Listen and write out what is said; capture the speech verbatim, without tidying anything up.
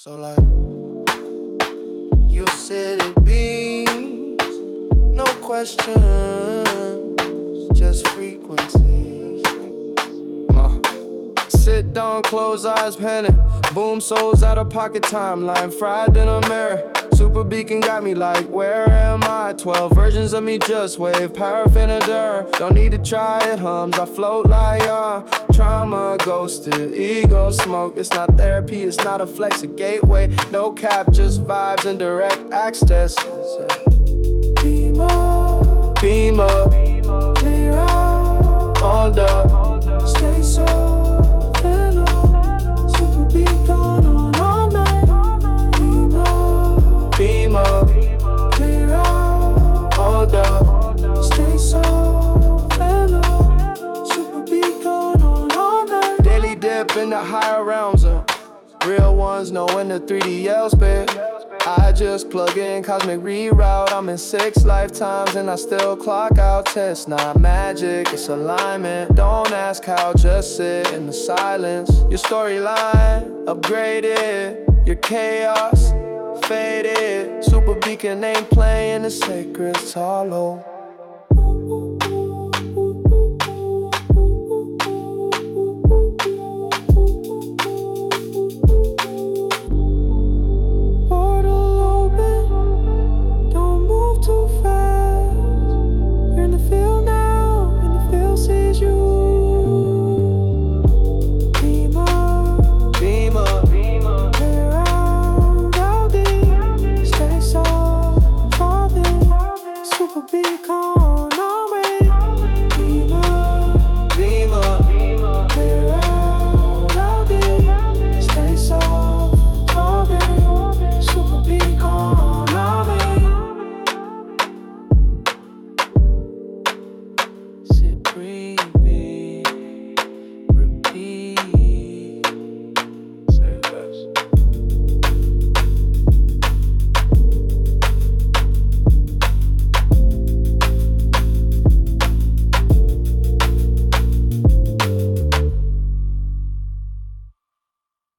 So like, you said it beams, no questions, just frequencies. Uh. Sit down, close eyes, panic. Boom, souls out of pocket, timeline fried in a mirror. Super beacon got me like, where am I? Twelve versions of me just wave, paraffin and dirt. Don't need to try it, hums, I float like uh trauma, ghosted, ego smoke. It's not therapy, it's not a flex, a gateway. No cap, just vibes and direct access. Beam up, beam up, clear out, hold up, stay so hello. Super beat going on all night. Beam up, beam up, clear out, hold up, stay so hello. Super beat going on all night. Daily dip in the higher realms of real ones knowing the three D L spit. I just plug in cosmic reroute. I'm in six lifetimes and I still clock out. Test not magic, it's alignment. Don't ask how, just sit in the silence. Your storyline upgraded, your chaos faded. Super beacon ain't playing, the sacred's hollow. Breathe.